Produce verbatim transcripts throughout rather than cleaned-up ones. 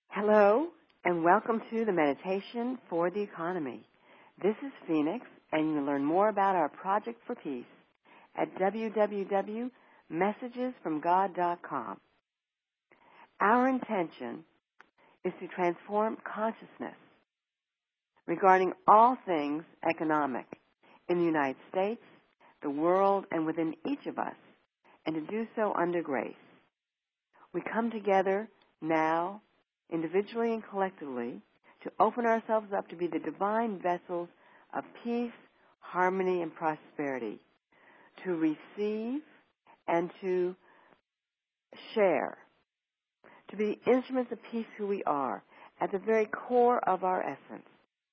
Hello, and welcome to the Meditation for the Economy. This is Phoenix, and you can learn more about our Project for Peace at w w w dot messages from god dot com. Our intention is to transform consciousness regarding all things economic in the United States, the world, and within each of us, and to do so under grace. We come together now, individually and collectively, to open ourselves up to be the divine vessels of peace, harmony, and prosperity, to receive and to share, to be instruments of peace who we are, at the very core of our essence.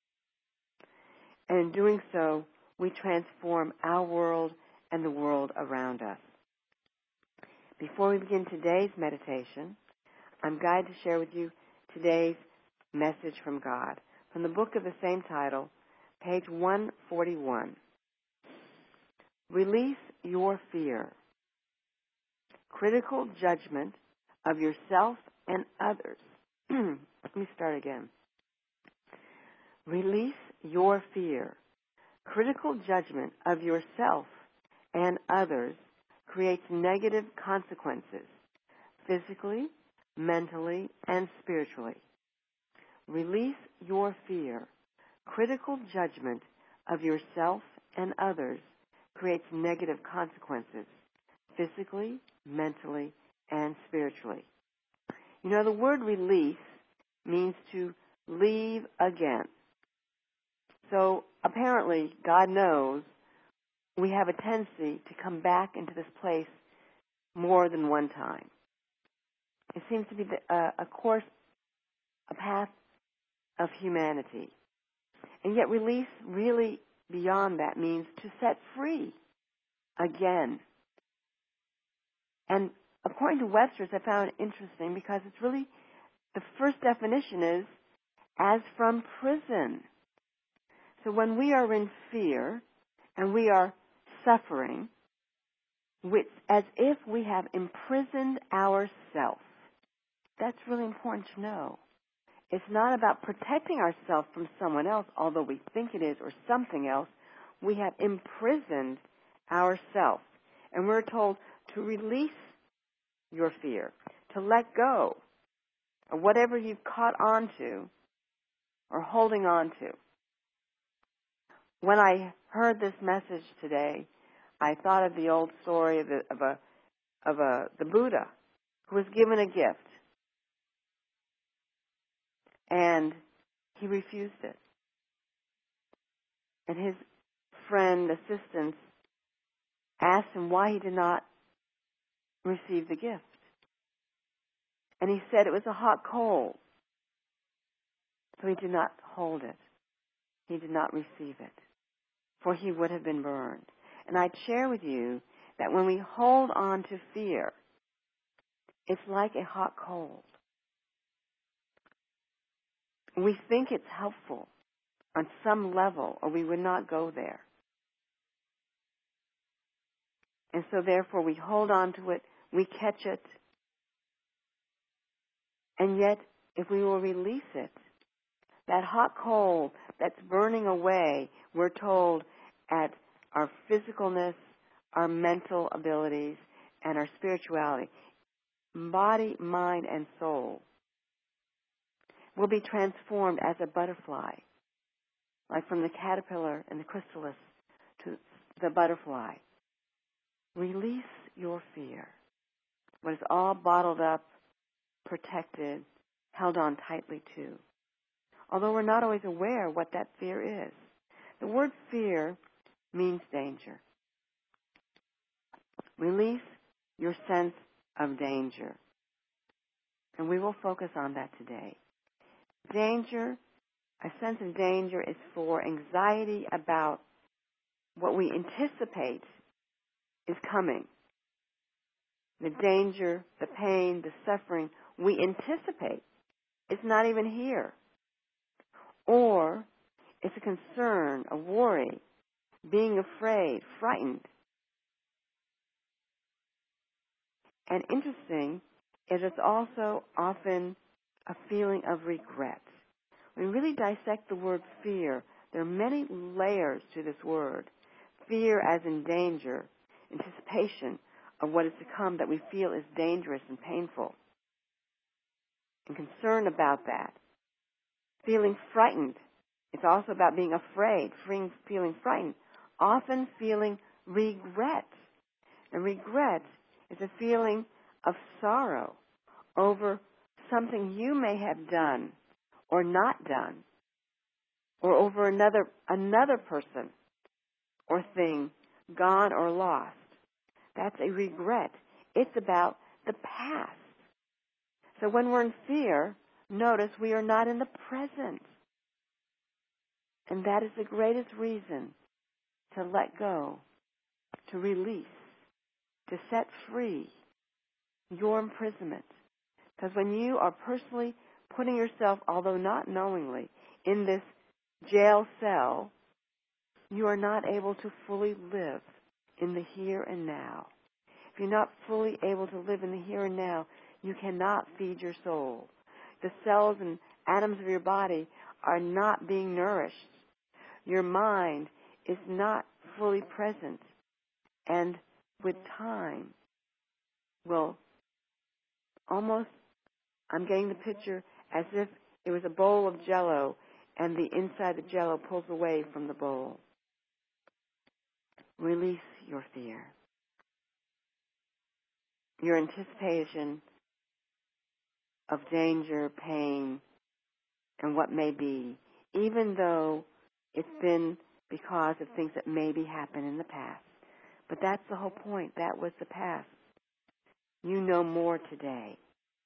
And in doing so, we transform our world and the world around us. Before we begin today's meditation, I'm guided to share with you today's message from God, from the book of the same title, page one forty-one. Release your fear. Critical judgment of yourself and others. Let me start again. Release your fear. Critical judgment of yourself and others creates negative consequences, physically, mentally, and spiritually. Release your fear. Critical judgment of yourself and others creates negative consequences, physically, mentally, and spiritually. You know, the word release means to leave again. So apparently, God knows we have a tendency to come back into this place more than one time. It seems to be the, uh, a course, a path of humanity. And yet release really beyond that means to set free again. And according to Webster's, I found it interesting because it's really, the first definition is as from prison. So when we are in fear and we are suffering, with, as if we have imprisoned ourselves. That's really important to know. It's not about protecting ourselves from someone else, although we think it is, or something else. We have imprisoned ourselves. And we're told to release your fear, to let go of whatever you've caught on to or holding on to. When I heard this message today, I thought of the old story of, the, of a of a the Buddha who was given a gift, and he refused it. And his friend, assistants, asked him why he did not receive the gift. And he said it was a hot coal, so he did not hold it. He did not receive it, for he would have been burned. And I'd share with you that when we hold on to fear, it's like a hot coal. We think it's helpful on some level, or we would not go there. And so therefore we hold on to it, we catch it, and yet if we will release it, that hot coal that's burning away, we're told, at our physicalness, our mental abilities, and our spirituality, body, mind, and soul, will be transformed as a butterfly, like from the caterpillar and the chrysalis to the butterfly. Release your fear. What is all bottled up, protected, held on tightly to. Although we're not always aware what that fear is. The word fear means danger. Release your sense of danger. And we will focus on that today. Danger, a sense of danger is for anxiety about what we anticipate is coming. The danger, the pain, the suffering we anticipate is not even here. Or it's a concern, a worry, being afraid, frightened. And interesting is it's also often a feeling of regret. When we really dissect the word fear, there are many layers to this word. Fear as in danger, anticipation of what is to come that we feel is dangerous and painful, and concern about that. Feeling frightened. It's also about being afraid, feeling, feeling frightened. Often feeling regret. And regret is a feeling of sorrow over something you may have done or not done, or over another another person or thing gone or lost. That's a regret. It's about the past. So when we're in fear, notice we are not in the present. And that is the greatest reason to let go, to release, to set free your imprisonment. Because when you are personally putting yourself, although not knowingly, in this jail cell, you are not able to fully live in the here and now. If you're not fully able to live in the here and now, you cannot feed your soul. The cells and atoms of your body are not being nourished. Your mind is not fully present, and with time will almost, I'm getting the picture as if it was a bowl of Jell-O and the inside of the Jell-O pulls away from the bowl. Release your fear. Your anticipation of danger, pain, and what may be, even though it's been because of things that maybe happened in the past. But that's the whole point. That was the past. You know more today.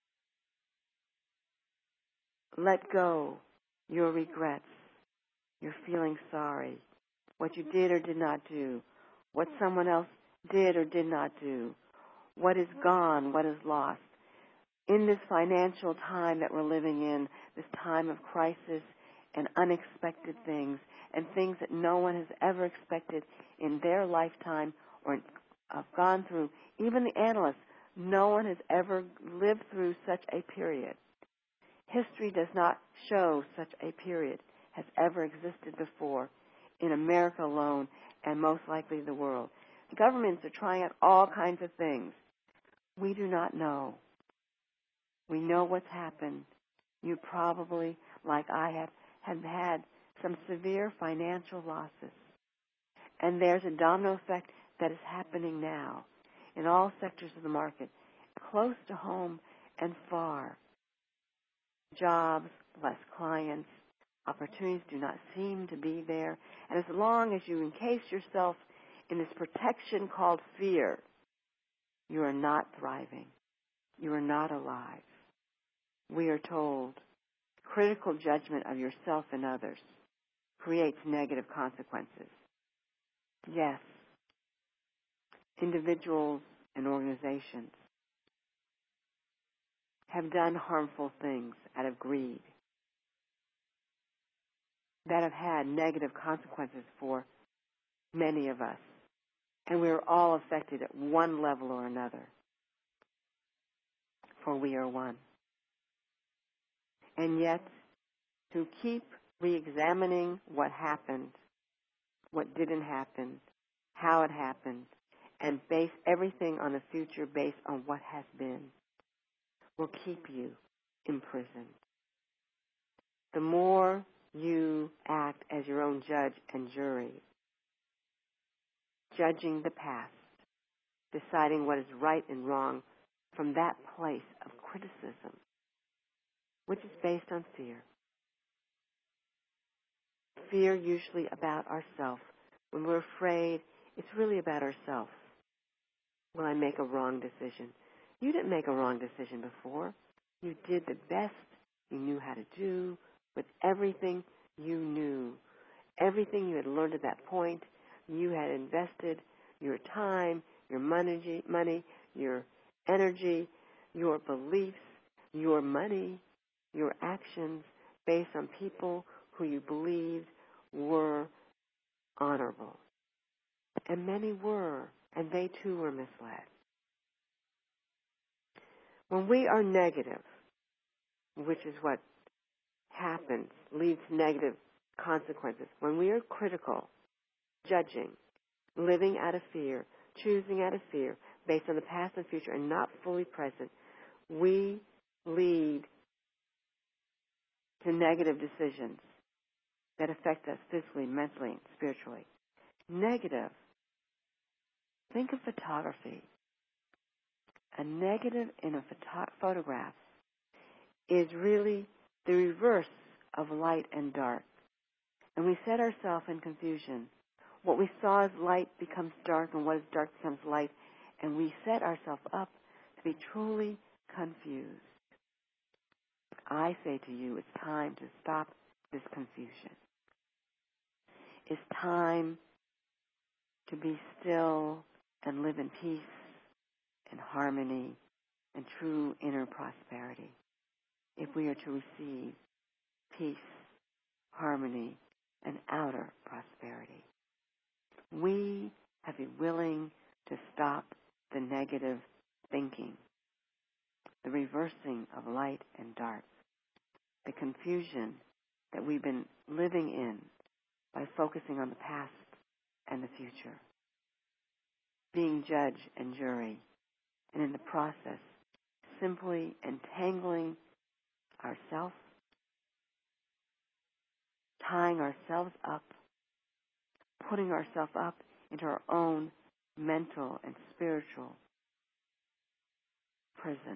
Let go your regrets, your feeling sorry, what you did or did not do, what someone else did or did not do, what is gone, what is lost. In this financial time that we're living in, this time of crisis and unexpected things, and things that no one has ever expected in their lifetime or have gone through, even the analysts, no one has ever lived through such a period. History does not show such a period has ever existed before in America alone, and most likely the world. Governments are trying out all kinds of things. We do not know. We know what's happened. You probably, like I have, have had some severe financial losses. And there's a domino effect that is happening now in all sectors of the market, close to home and far. Jobs, less clients, opportunities do not seem to be there. And as long as you encase yourself in this protection called fear, you are not thriving. You are not alive. We are told critical judgment of yourself and others creates negative consequences. Yes, individuals and organizations have done harmful things out of greed that have had negative consequences for many of us. And we are all affected at one level or another, for we are one. And yet, to keep re-examining what happened, what didn't happen, how it happened, and base everything on the future based on what has been, will keep you imprisoned. The more you act as your own judge and jury, judging the past, deciding what is right and wrong from that place of criticism, which is based on fear. Fear usually about ourselves. When we're afraid, it's really about ourselves. Will I make a wrong decision? You didn't make a wrong decision before. You did the best you knew how to do with everything you knew. Everything you had learned at that point, you had invested your time, your money, money, your energy, your beliefs, your money, your actions based on people who you believed were honorable. And many were, and they too were misled. When we are negative, which is what happens, leads to negative consequences. When we are critical, judging, living out of fear, choosing out of fear, based on the past and future and not fully present, we lead to negative decisions that affect us physically, mentally, and spiritually. Negative. Think of photography. A negative in a photo- photograph is really the reverse of light and dark. And we set ourselves in confusion. What we saw as light becomes dark, and what is dark becomes light, and we set ourselves up to be truly confused. I say to you, it's time to stop this confusion. It's time to be still and live in peace and harmony and true inner prosperity if we are to receive peace, harmony, and outer prosperity. We have to be willing to stop the negative thinking, the reversing of light and dark, the confusion that we've been living in by focusing on the past and the future, being judge and jury, and in the process simply entangling ourselves, tying ourselves up, putting ourselves up into our own mental and spiritual prison.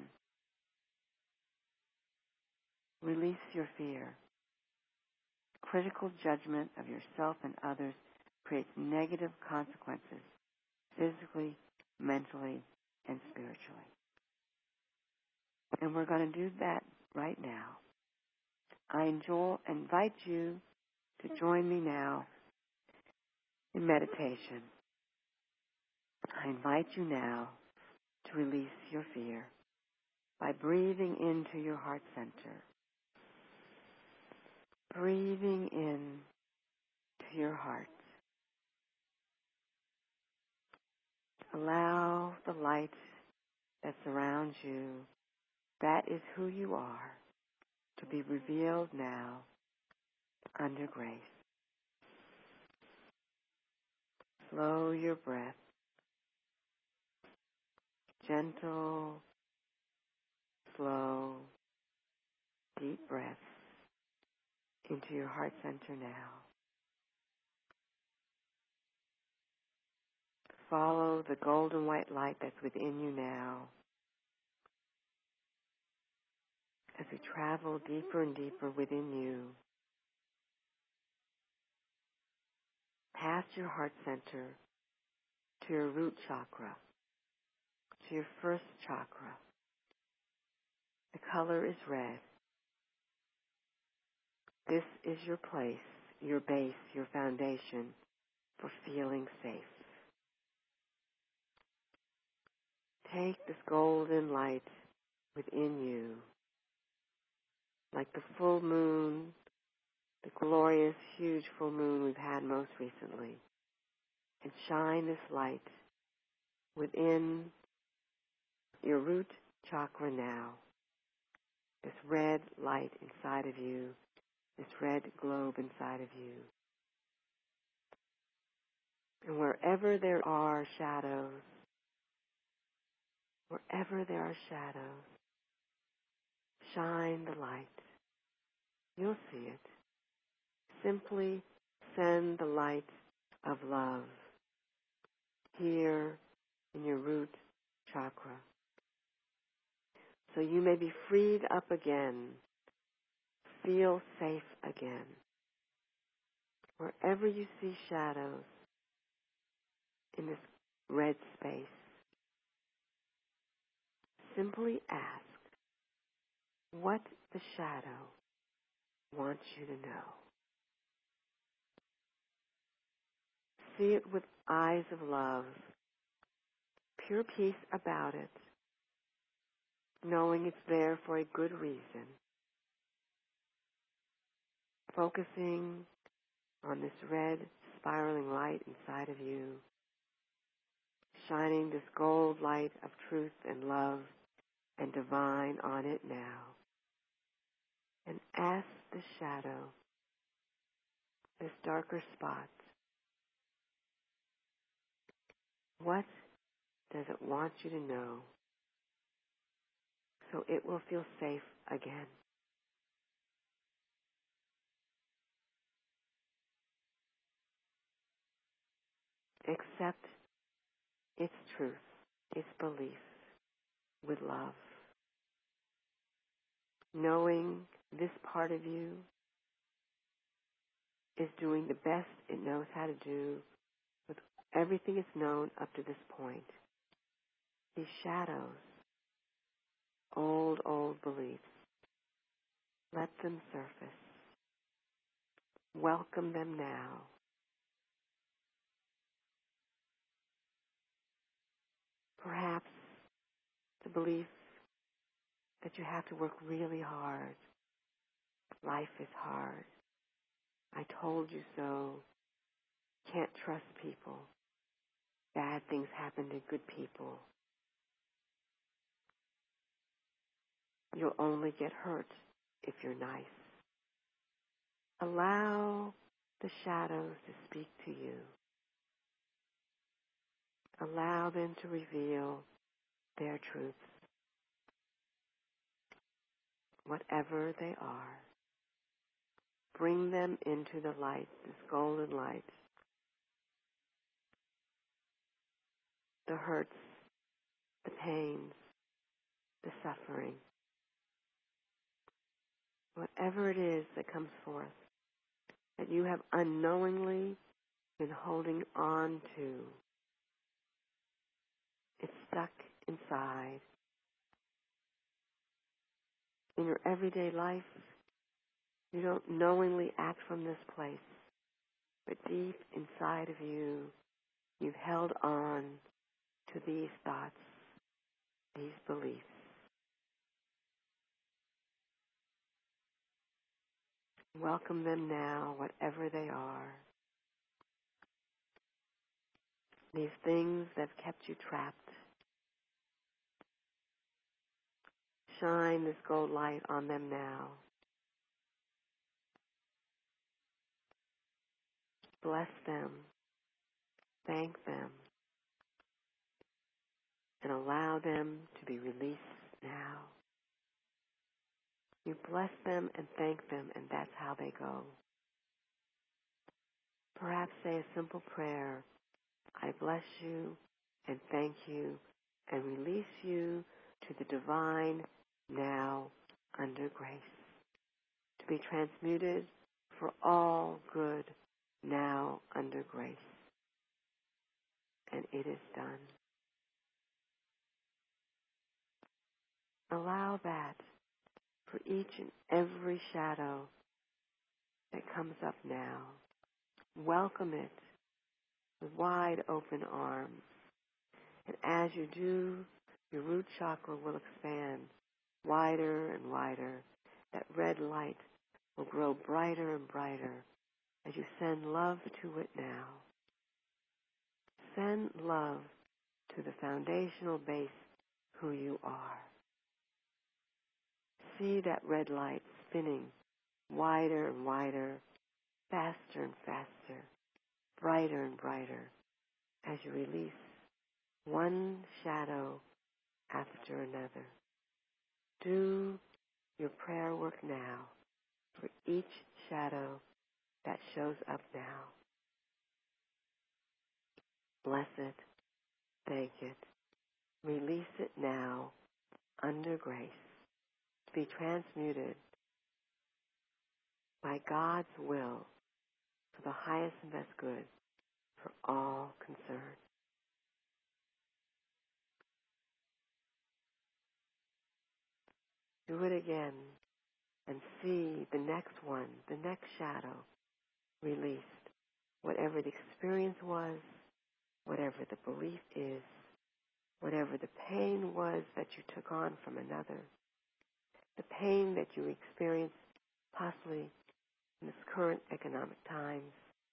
Release your fear. Critical judgment of yourself and others creates negative consequences, physically, mentally, and spiritually. And we're going to do that right now. I enjoy, invite you to join me now in meditation. I invite you now to release your fear by breathing into your heart center. Breathing in to your heart. Allow the light that surrounds you, that is who you are, to be revealed now under grace. Slow your breath. Gentle, slow, deep breaths into your heart center now. Follow the golden white light that's within you now as we travel deeper and deeper within you, past your heart center to your root chakra, to your first chakra. The color is red. This is your place, your base, your foundation for feeling safe. Take this golden light within you, like the full moon, the glorious, huge full moon we've had most recently, and shine this light within your root chakra now, this red light inside of you, this red globe inside of you. And wherever there are shadows, wherever there are shadows, shine the light. You'll see it. Simply send the light of love here in your root chakra, so you may be freed up again, feel safe again. Wherever you see shadows in this red space, simply ask what the shadow wants you to know. See it with eyes of love, pure peace about it, knowing it's there for a good reason. Focusing on this red spiraling light inside of you, shining this gold light of truth and love and divine on it now. and ask the shadow, this darker spot, what does it want you to know so it will feel safe again? Accept its truth, its belief with love. Knowing this part of you is doing the best it knows how to do with everything it's known up to this point. These shadows, old, old beliefs, let them surface. Welcome them now. Perhaps the belief that you have to work really hard. Life is hard. I told you so. Can't trust people. Bad things happen to good people. You'll only get hurt if you're nice. Allow the shadows to speak to you. Allow them to reveal their truths, whatever they are. Bring them into the light, this golden light. The hurts, the pains, the suffering. Whatever it is that comes forth that you have unknowingly been holding on to. It's stuck inside. In your everyday life, you don't knowingly act from this place, but deep inside of you, you've held on to these thoughts, these beliefs. Welcome them now, whatever they are. These things that have kept you trapped. Shine this gold light on them now. Bless them. Thank them. And allow them to be released now. You bless them and thank them, and that's how they go. Perhaps say a simple prayer. I bless you and thank you and release you to the divine now under grace, to be transmuted for all good now under grace. And it is done. Allow that for each and every shadow that comes up now. Welcome it with wide open arms. And as you do, your root chakra will expand wider and wider. That red light will grow brighter and brighter as you send love to it now. Send love to the foundational base, who you are. See that red light spinning wider and wider, faster and faster, brighter and brighter as you release one shadow after another. Do your prayer work now for each shadow that shows up now. Bless it, thank it, release it now under grace to be transmuted by God's will for the highest and best good for all concerned. Do it again and see the next one, the next shadow released. Whatever the experience was, whatever the belief is, whatever the pain was that you took on from another, the pain that you experience possibly in this current economic times,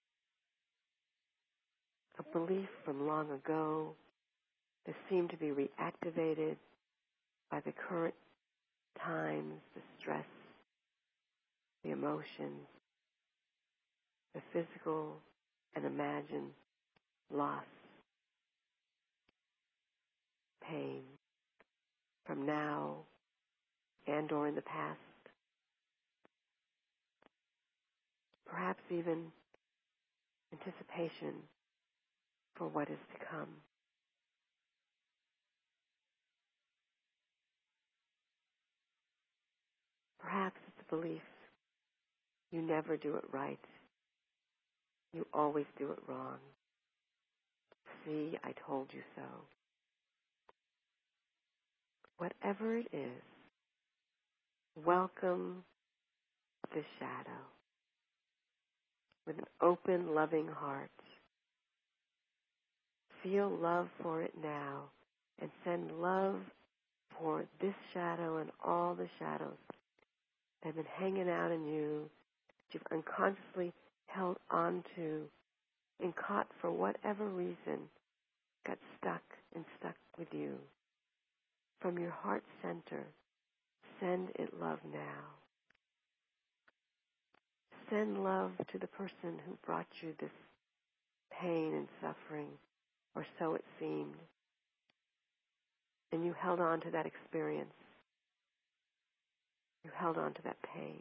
a belief from long ago that seemed to be reactivated by the current times, the stress, emotions, the physical and imagined loss, pain from now and or in the past, perhaps even anticipation for what is to come. Perhaps it's a belief you never do it right. You always do it wrong. See, I told you so. Whatever it is, welcome this shadow with an open, loving heart. Feel love for it now and send love for this shadow and all the shadows that have been hanging out in you, that you've unconsciously held on to and caught for whatever reason, got stuck and stuck with you. From your heart center, send it love now. Send love to the person who brought you this pain and suffering, or so it seemed. And you held on to that experience. You held on to that pain.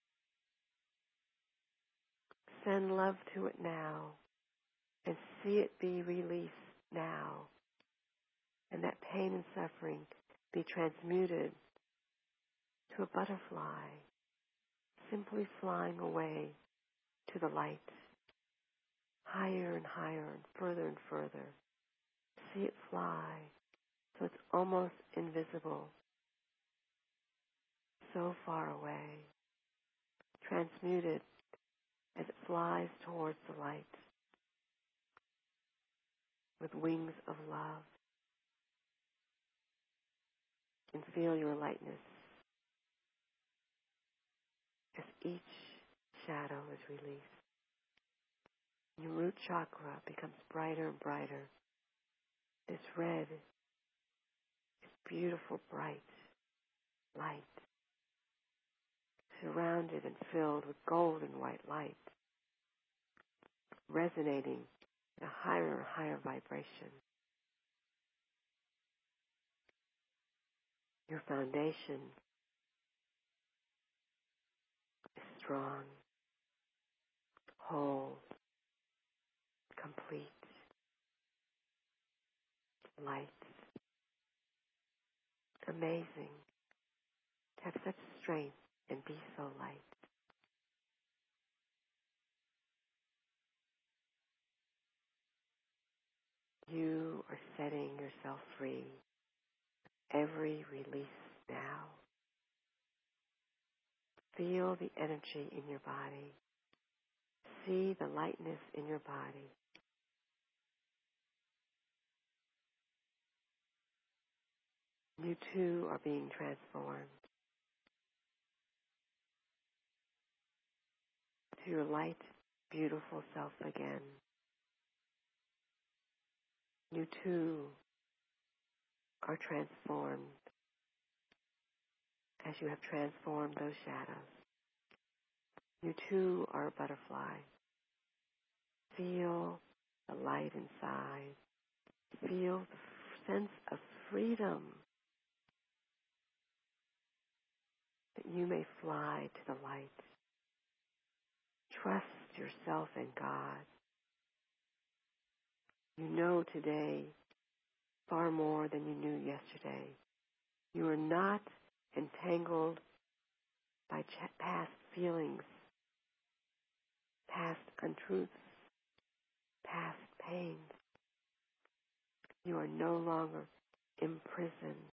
Send love to it now and see it be released now. And that pain and suffering be transmuted to a butterfly, simply flying away to the light, higher and higher and further and further. See it fly so it's almost invisible, so far away, transmuted as it flies towards the light with wings of love. And feel your lightness as each shadow is released. Your root chakra becomes brighter and brighter. This red, this beautiful, bright light, surrounded and filled with golden white light, resonating in a higher and higher vibration. Your foundation is strong, whole, complete, light. Amazing to have such strength and be so light. You are setting yourself free. Every release now. Feel the energy in your body. See the lightness in your body. You too are being transformed to your light, beautiful self again. You too are transformed as you have transformed those shadows. You too are a butterfly. Feel the light inside. Feel the sense of freedom that you may fly to the light. Trust yourself and God. You know today far more than you knew yesterday. You are not entangled by ch- past feelings, past untruths, past pains. You are no longer imprisoned.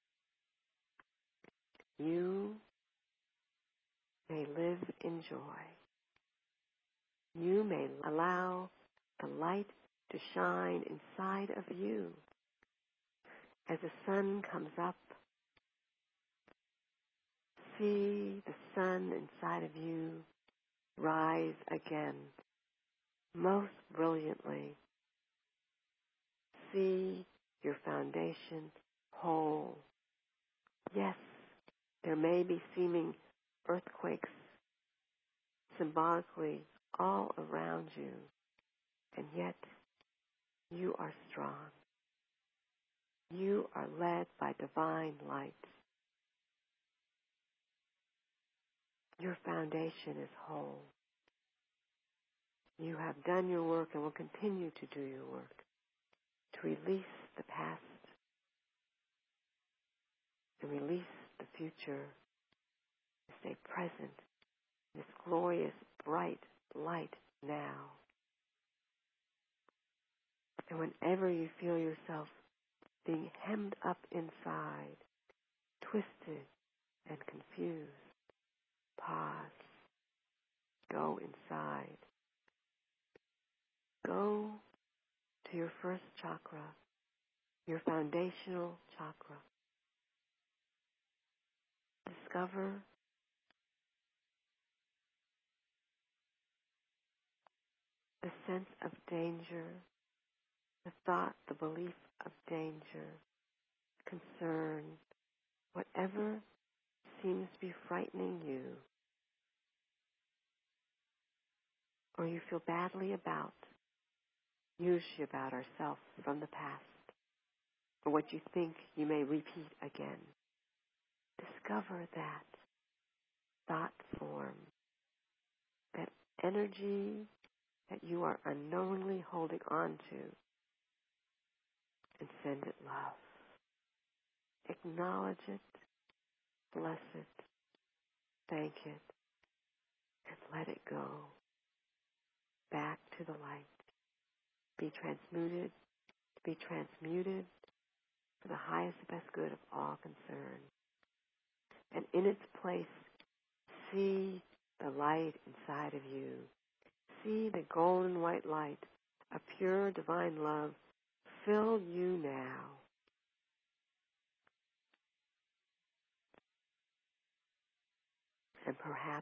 You may live in joy. You may allow the light to shine inside of you. As the sun comes up, see the sun inside of you rise again, most brilliantly. See your foundation whole. Yes, there may be seeming earthquakes symbolically all around you, and yet you are strong. You are led by divine light. Your foundation is whole. You have done your work and will continue to do your work to release the past and release the future, to stay present in this glorious, bright light now. And whenever you feel yourself being hemmed up inside, twisted and confused, pause. Go inside. Go to your first chakra, your foundational chakra. Discover the sense of danger, the thought, the belief of danger, concern, whatever seems to be frightening you, or you feel badly about, usually about ourselves from the past, or what you think you may repeat again. Discover that thought form, that energy that you are unknowingly holding on to, and send it love. Acknowledge it, bless it, thank it, and let it go back to the light. Be transmuted, be transmuted for the highest and best good of all concerned. And in its place, see the light inside of you. See the golden white light of pure divine love fill you now. And perhaps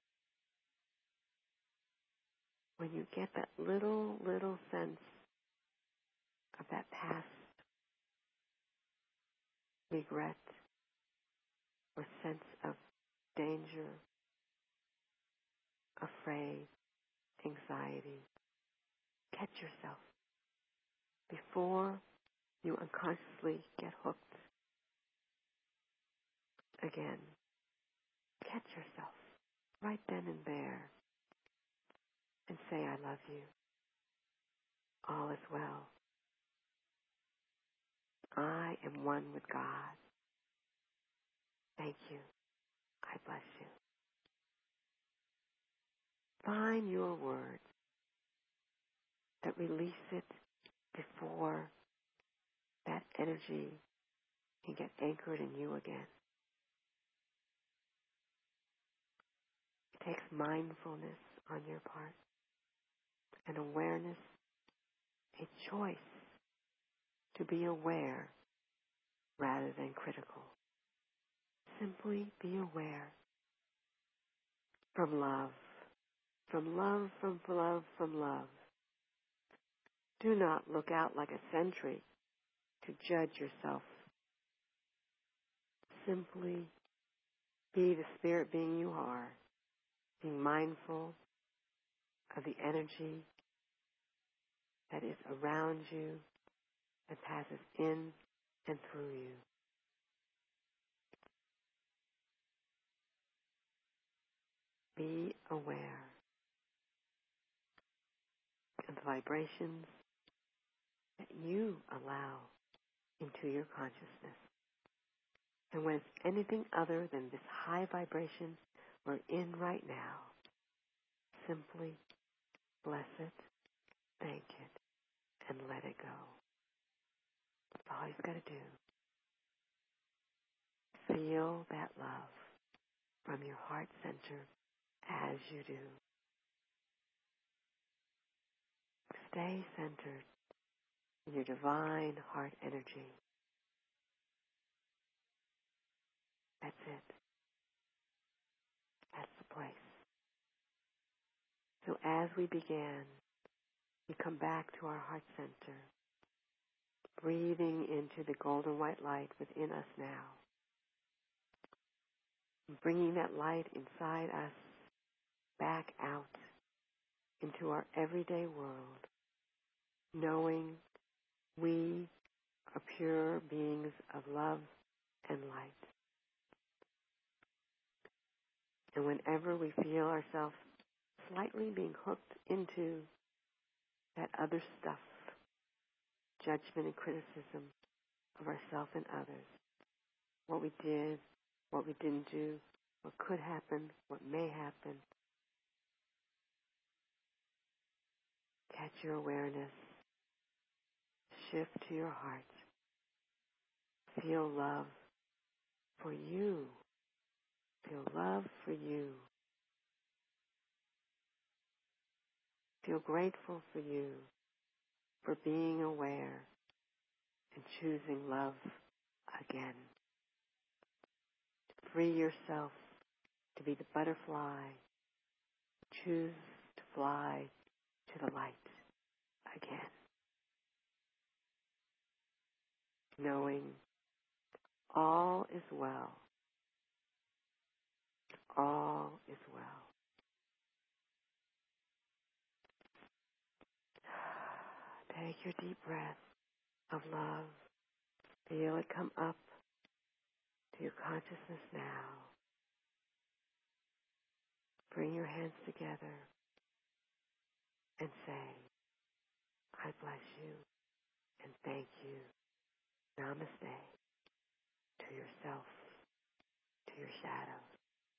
when you get that little, little sense of that past regret or sense of danger, afraid, anxiety, catch yourself before you unconsciously get hooked again. Catch yourself right then and there and say, I love you. All is well. I am one with God. Thank you. I bless you. Find your words that release it before that energy can get anchored in you again. It takes mindfulness on your part, an awareness, a choice to be aware rather than critical. Simply be aware from love, from love, from love, from love. Do not look out like a sentry to judge yourself. Simply be the spirit being you are, being mindful of the energy that is around you and passes in and through you. Be aware of the vibrations that you allow into your consciousness. And when it's anything other than this high vibration we're in right now, simply bless it, thank it, and let it go. That's all you've got to do. Feel that love from your heart center as you do. Stay centered in your divine heart energy. That's it. That's the place. So as we began, we come back to our heart center, breathing into the golden white light within us now, bringing that light inside us back out into our everyday world, knowing we are pure beings of love and light. And whenever we feel ourselves slightly being hooked into that other stuff, judgment and criticism of ourselves and others, what we did, what we didn't do, what could happen, what may happen, catch your awareness, shift to your heart, feel love for you, feel love for you, feel grateful for you, for being aware and choosing love again. Free yourself to be the butterfly. Choose to fly to the light again. Knowing all is well. All is well. Take your deep breath of love. Feel it come up to your consciousness now. Bring your hands together and say, I bless you and thank you. Namaste to yourself, to your shadows.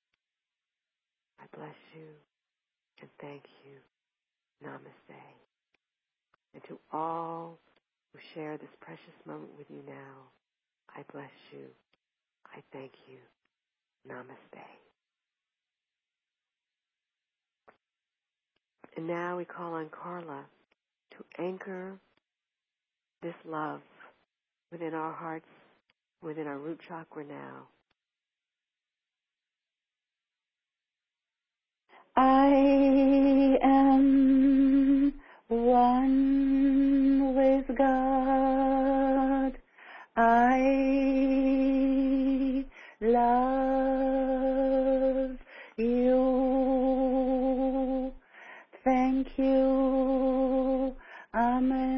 I bless you and thank you. Namaste. And to all who share this precious moment with you now, I bless you. I thank you. Namaste. And now we call on Carla to anchor this love within our hearts, within our root chakra now. I am one with God. I love you. Thank you. Amen.